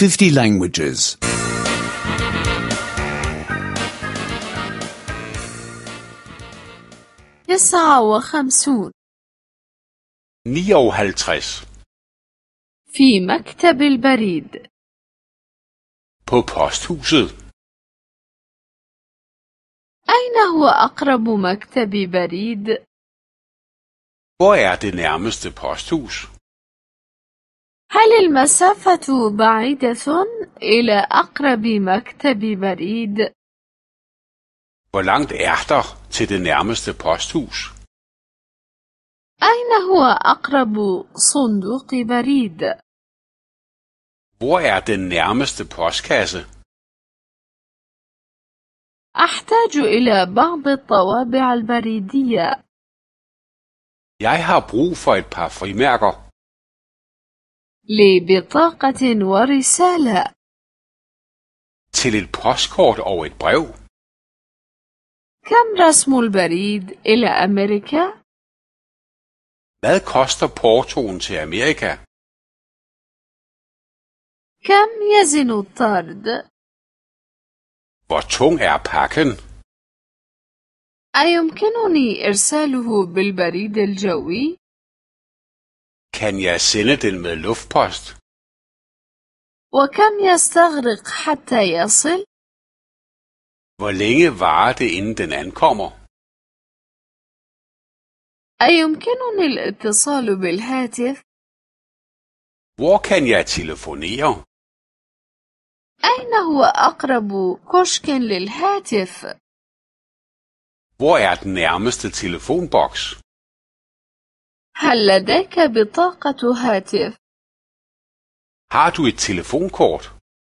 50 languages. 59 59 في مكتب البريد. på posthuset. أين هو أقرب مكتب بريد؟ Hvor er det nærmeste posthus? هل المسافة بعيدة إلى أقرب مكتب بريد؟ Hvor langt er der til det nærmeste posthus? أين هو أقرب صندوق بريد؟ Hvor er den nærmeste postkasse? أحتاج إلى بعض الطوابع البريدية. Jeg har brug for et par frimærker. لبطاقة ورسالة. Til et postkort og et brev. كم رسم البريد إلى أمريكا؟ Hvad koster portoen til Amerika? كم يزن الطرد؟ Hvor tung er pakken? أيمكنني إرساله بالبريد الجوي؟ Kan jeg sende den med luftpost? وكم يستغرق حتى يصل؟ Hvor længe varer det, inden den ankommer? أيمكنني الاتصال بالهاتف؟ Hvor kan jeg telefonere? أين هو أقرب كشك للهاتف؟ Hvor er den nærmeste telefonboks? هل لديك بطاقة هاتف؟ Har du et telefonkort?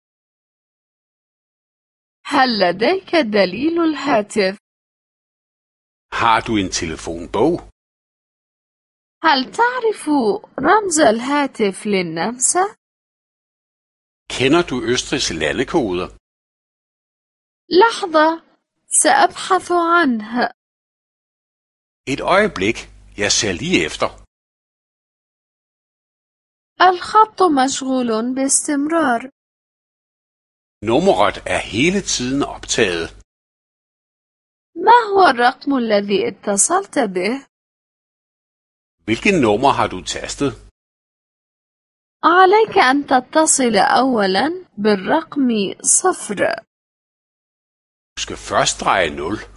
هل لديك دليل الهاتف؟ Har du en telefonbog? هل تعرف رمز الهاتف للنمسا؟ Kender du Østrigs landekoder? لحظة، سأبحث عنه. Et øjeblik, jeg ser lige efter. الخط مشغول باستمرار. Nummeret er hele tiden optaget. ما هو الرقم الذي اتصلت به؟ Hvilket nummer har du tastet? عليك أن تتصل أولاً بالرقم 0. Du skal først dreje 0.